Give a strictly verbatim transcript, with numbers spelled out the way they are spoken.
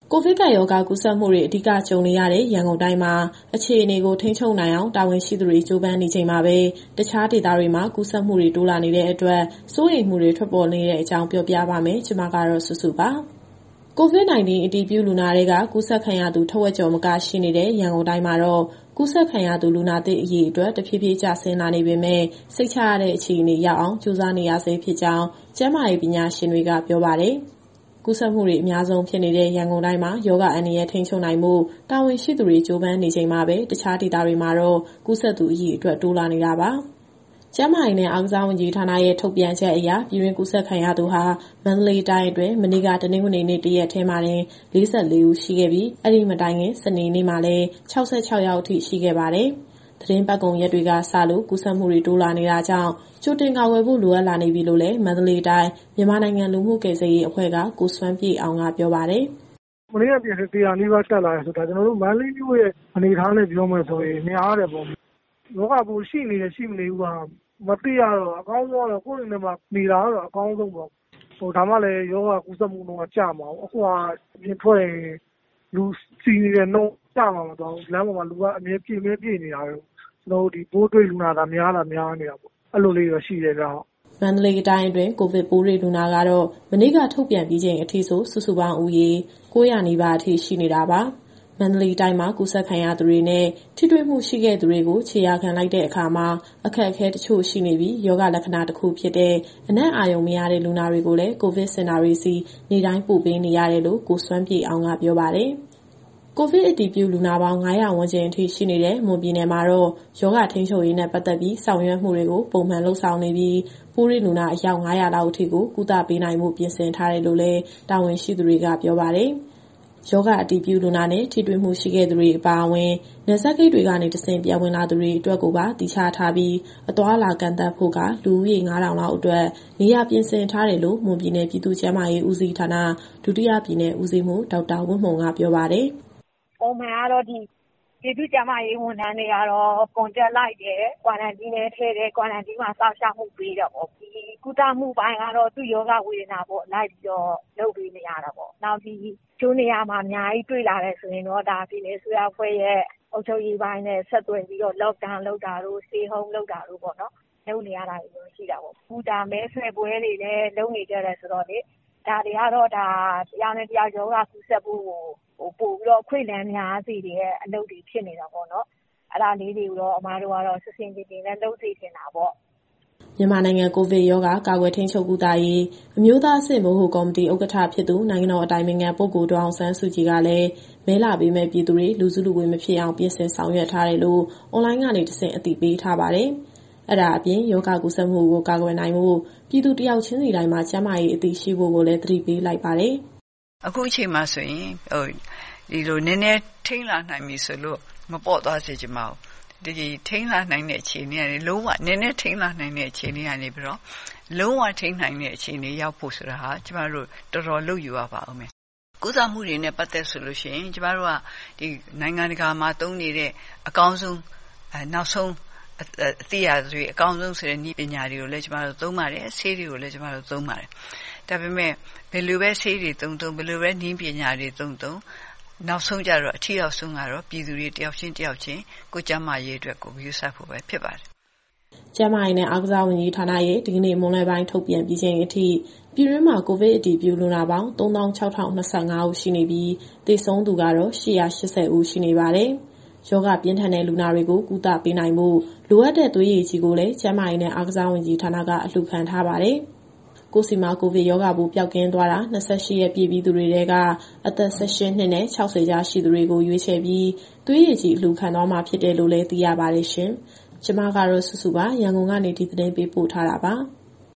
ကိုဗစ်ကပ်ရောဂါကူးစက်မှုတွေအဓိကကြုံနေရတဲ့ရန်ကုန်တိုင်းမှာအခြေအနေကိုထိန်းချုပ်နိုင်အောင်တာဝန်ရှိသူတွေကြိုးပမ်းနေချိန်မှာပဲတခြားဒေသတွေမှာကူးစက်မှုတွေတိုးလာနေတဲ့အတွက်စိုးရိမ်မှုတွေထွက်ပေါ်နေတဲ့အကြောင်းပြောပြပါမယ်။ကျွန်မကတော့စုစုပါ။ ကိုဗစ် ၁၉ အတည်ပြုလူနာတွေကကူးစက်ခံရသူထက်ဝက်ကျော်မကရှိနေတဲ့ရန်ကုန်တိုင်းမှာတော့ကူးစက်ခံရသူလူနာသစ်အရေအတွက်တဖြည်းဖြည်းကျဆင်းလာနေပေမဲ့စိတ်ချရတဲ့အခြေအနေရောက်အောင်ကြိုးစားနေရဆဲဖြစ်ကြောင်းကျန်းမာရေးပညာရှင်တွေကပြောပါတယ်။ ကူးစက်မှုတွေအများဆုံးဖြစ်နေတဲ့ရန်ကုန်တိုင်းမှာရောဂါအန္တရာယ်ထိန်းချုပ်နိုင်မှုတာဝန်ရှိသူတွေကြိုးပမ်းနေချိန်မှာပဲတခြားဒေသတွေမှာတော့ကူးစက်သူအရေအတွက်တိုးလာနေတာပါ။ကျန်းမာရေးနဲ့အားကစားဝန်ကြီးဌာနရဲ့ထုတ်ပြန်ချက်အရပြည်တွင်းကူးစက်ခံရသူဟာမန္တလေးတိုင်းအတွင်းမနေ့ကတနင်္ဂနွေနေ့တရက်ထဲမှာတင်၄၄ဦးရှိခဲ့ပြီးအဲ့ဒီမတိုင်ခင်စနေနေ့မှာလည်း၆၆ယောက်အထိရှိခဲ့ပါတယ်။သီတင်းပတ်ကုန်ရက်တွေကစလို့ကူးစက်မှုတွေတိုးလာနေတာကြောင့်ကြိုတင်ကာကွယ်ဖို့လိုအပ်လာနေပြီလို့လည်းမန္တလေးတိုင်းမြန်မာနိုင်ငံလူမှုကယ်ဆယ်ရေးအဖွဲ့ကကိုစွမ်းပြည့်အောင်ကပြောပါတယ်။မနေ့ကပြင်ဆင်တရားနီးပါးတက်လာတယ်ဆိုတာကျွန်တော်တို့မန္တလေးမြို့ရဲ့အနေအထားနဲ့ပြောမယ်ဆိုရင်များတယ်ပေါ့။ရောဂါပိုးရှိနေတယ်ရှိမနေဘူးကမသိရတော့အကောင်းဆုံးကတော့ကိုယ့်အနေနဲ့မှနေတာကတော့အကောင်းဆုံးပေါ့။ဟိုဒါမှလည်းရောဂါကူးစက်မှုတော့ကျမှာပေါ့။အခုကပြင်ထွက်ရင်လူစီနေတဲ့နှုန်းကျမှာမတော့ဘူး။လမ်းပေါ်မှာလူကအမြဲပြည့်မြဲပြည့်နေတာပဲ။ကျွန်တော်တို့ဒီပိုးတွေ့လူနာတာများတာများနေတာပေါ့။အဲ့လိုလေးတော့ရှိတယ်ကြောင့်မန္တလေးတိုင်းအတွင်းကိုဗစ်ပိုးတွေ့လူနာကတော့မနေ့ကထုတ်ပြန်ပြီးချိန်အထိဆိုစုစုပေါင်းဦးရေ၉၀၀နီးပါးအထိရှိနေတာပါ။မန္တလေးတိုင်းမှာကူးစက်ခံရသူတွေနဲ့ထိတွေ့မှုရှိခဲ့သူတွေကိုခြေရာခံလိုက်တဲ့အခါမှာအခက်အခဲတချို့ရှိနေပြီးယောဂလက္ခဏာတစ်ခုဖြစ်တဲ့အနံ့အာရုံမရတဲ့လူနာတွေကိုလည်းကိုဗစ်စင်တာတွေစီနေ့တိုင်းပို့ပေးနေရတယ်လို့ကိုစွမ်းပြည့်အောင်ကပြောပါတယ်။ကိုဗစ်အတည်ပြုလူနာပေါင်း၅၀၀ဝန်းကျင်အထိရှိနေတဲ့မွန်ပြည်နယ်မှာတော့ယောဂထိန်းချုပ်ရေးနဲ့ပတ်သက်ပြီးဆောင်ရွက်မှုတွေကိုပုံမှန်လှုပ်ဆောင်နေပြီးပိုးတွေ့လူနာအယောက်၅၀၀လောက်အထိကိုကုသပေးနိုင်မှုပြင်ဆင်ထားတယ်လို့လည်းတာဝန်ရှိသူတွေကပြောပါတယ်။ယောဂအတည်ပြုလူနာနဲ့ထိတွေ့မှုရှိခဲ့သူတွေအပါအဝင်နယ်စပ်ဂိတ်တွေကနေတဆင့်ပြန်ဝင်လာသူတွေအတွက်ကိုပါတည်ခြားထားပြီးအသွားအလာကန့်သတ်ဖို့ကလူဦးရေ၅ထောင်လောက်အတွက်နေရာပြင်ဆင်ထားတယ်လို့မွန်ပြည်နယ်ပြည်သူ့ကျန်းမာရေးဦးစီးဌာနဒုတိယပြည်နယ်ဦးစီးမှူးဒေါက်တာဝင်းမှုံကပြောပါတယ်။ပုံမှန်ကတော့ဒီပြည်သူ့ကျန်းမာရေးဝန်ထမ်းတွေကတော့ကွန်တက်လိုက်တယ်၊ကွာရန်တင်းထဲထည့်တယ်၊ကွာရန်တင်းမှာစောင့်ရှောက်မှုပေးတယ်ပေါ့။ဒီကုသမှုပိုင်းကတော့သူ့ယောဂဝေဒနာပေါ့လိုက်ပြီးတော့လုပ်ပေးနေရတာပေါ့။နောက်ဒီကျိုးနေရာမှာအများကြီးတွေ့လာတယ်ဆိုရင်တော့ဒါပြည်နယ်အစိုးရအဖွဲ့ရဲ့အုပ်ချုပ်ရေးပိုင်းနဲ့ဆက်သွယ်ပြီးတော့ lockdown လုပ်တာတို့ stay home လုပ်တာတို့ပေါ့နော်။လုပ်နေရတာတွေရှိတာပေါ့။အခုဒါမဲဆွယ်ပွဲတွေလည်းလုပ်နေကြတယ်ဆိုတော့လေဒါတွေကတော့ဒါတရားနဲ့တရားယောဂကူးစက်ဖို့ကိုဟိုပို့ပြီးတော့ခွေလန်းများစေတဲ့အလုပ်တွေဖြစ်နေတာပေါ့နော်အဲ့ဒါလေးတွေကိုတော့အမားတို့ကတော့စစ်စင်တင်တင်နဲ့လုပ်စေချင်တာပေါ့မြန်မာနိုင်ငံကိုဗစ်ရောဂါကာကွယ်ထိန်းချုပ်ကုသရေးအမျိုးသားအဆင့်ဗဟိုကော်မတီဥက္ကဋ္ဌဖြစ်သူနိုင်ငံတော်အတိုင်ပင်ခံပုဂ္ဂိုလ်ဒေါ်အောင်ဆန်းစုကြည်ကလည်းမဲလာပေးမဲ့ပြည်သူတွေလူစုလူဝေးမဖြစ်အောင်ပြင်ဆင်ဆောင်ရွက်ထားတယ်လို့အွန်လိုင်းကနေတဆင့်အသိပေးထားပါတယ်။အဲ့ဒါအပြင်ယောဂကူးစက်မှုကိုကာကွယ်နိုင်ဖို့ပြည်သူတယောက်ချင်းစီတိုင်းမှာကျန်းမာရေးအသိရှိဖို့ကိုလည်းသတိပေးလိုက်ပါတယ်။အခုအချိန်မှဆိုရင်ဟိုဒီလိုနည်းနည်းထိန်းလာနိုင်ပြီဆိုလို့မပေါ့သွားစေချင်ပါဘူး။ဒီထိန်းလာနိုင်တဲ့အခြေအနေကနေလုံးဝနည်းနည်းထိန်းလာနိုင်တဲ့အခြေအနေကနေပြီးတော့လုံးဝထိန်းနိုင်တဲ့အခြေအနေရောက်ဖို့ဆိုတာဟာကျမတို့တော်တော်လုပ်ယူရပါဦးမယ်။ကုသမှုတွေနဲ့ပတ်သက်ဆိုလို့ရှိရင်ကျမတို့ကဒီနိုင်ငံတကာမှာသုံးနေတဲ့အကောင်းဆုံးအဲနောက်ဆုံးအသိရတွေအကောင်းဆုံးဆိုတဲ့နည်းပညာတွေကိုလည်းကျမတို့သုံးပါတယ်။ဆေးတွေကိုလည်းကျမတို့သုံးပါတယ်။ဒါပေမဲ့ဘယ်လိုပဲဆေးတွေသုံးသုံးဘယ်လိုပဲနည်းပညာတွေသုံးသုံးနောက်ဆုံးကြတော့အထီရောက်ဆုံးကတော့ပြည်သူတွေတယောက်ချင်းတယောက်ချင်းကိုကျန်းမာရေးအတွက်ကိုယူဆဖို့ပဲဖြစ်ပါတယ်။ကျန်းမာရေးနဲ့အားကစားဝန်ကြီးဌာနရဲ့ဒီကနေ့မွန်းလွဲပိုင်းထုတ်ပြန်ပြီးချိန်အထိပြည်တွင်းမှာကိုဗစ်အတည်ပြုလူနာပေါင်းသုံးသောင်းခြောက်ထောင်နှစ်ဆ၅ဦးရှိနေပြီးသေဆုံးသူကတော့ရှစ်ရာရှစ်ဆယ်ဦးရှိနေပါတယ်။ယောဂပြင်းထန်တဲ့လူနာတွေကိုကုသပေးနိုင်ဖို့လိုအပ်တဲ့သွေးရည်ကြီးကိုလည်းကျန်းမာရေးနဲ့အားကစားဝန်ကြီးဌာနကအလှူခံထားပါတယ်။ကိုစီမာကိုဗစ်ရောဂါပိုးပျောက်ကင်းသွားတာ၂၈ရက်ပြည့်ပြီးသူတွေထဲကအသက်၁၈နှစ်နဲ့၆၀ကြားရှိသူတွေကိုရွေးချယ်ပြီးသွေးရည်ကြီးအလှူခံသွားမှာဖြစ်တယ်လို့လည်းသိရပါတယ်ရှင်။ကျွန်မကတော့စုစုပါရန်ကုန်ကနေဒီသတင်းပေးပို့ထားတာပါ။